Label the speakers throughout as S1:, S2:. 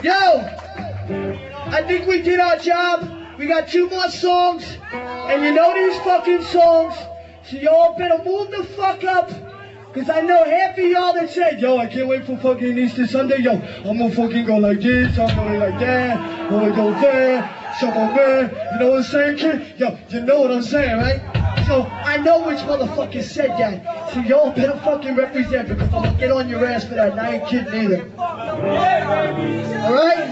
S1: Yo, I think we did our job. We got 2 more songs, and you know these fucking songs, so y'all better move the fuck up, because I know half of y'all that said, yo, I can't wait for fucking Easter Sunday, yo, I'm gonna fucking go like this, I'm gonna like that, I'm gonna go there, somewhere there, you know what I'm saying, kid? Yo, you know what I'm saying, right? So, I know which motherfucker said that, so y'all better fucking represent, because I'm gonna get on your ass for that, and I ain't kidding either. Alright?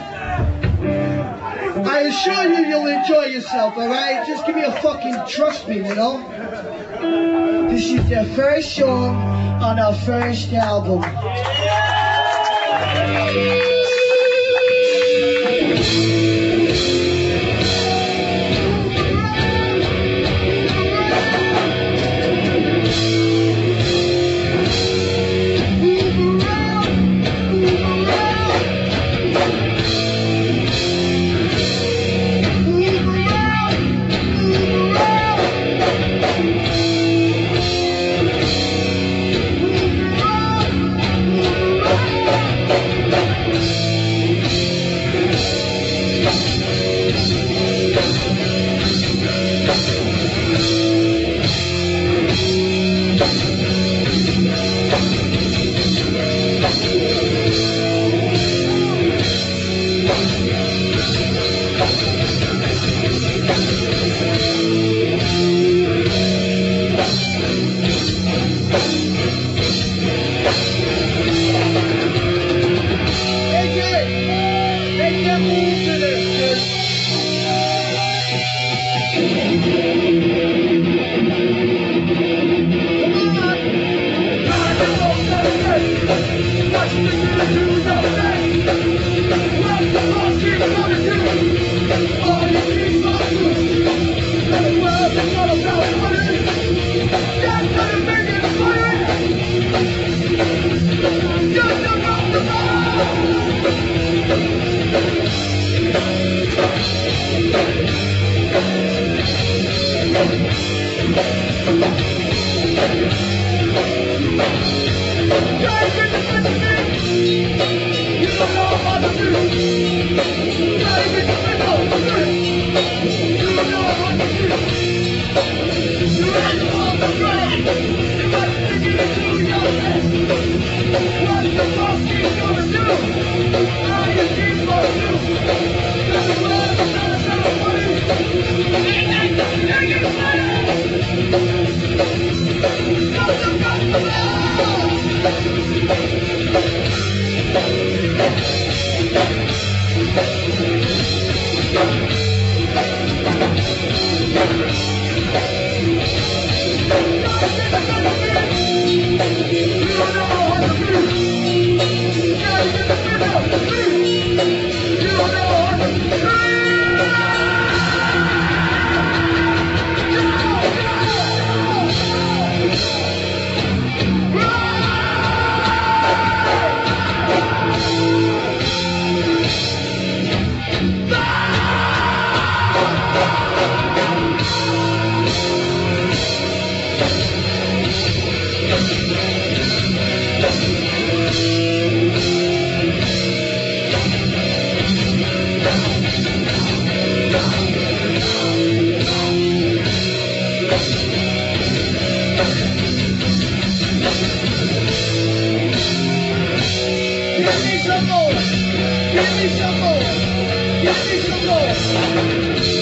S1: I assure you, you'll enjoy yourself, alright? Just give me a fucking trust me, you know? This is their first song on our first album.
S2: Give me some more.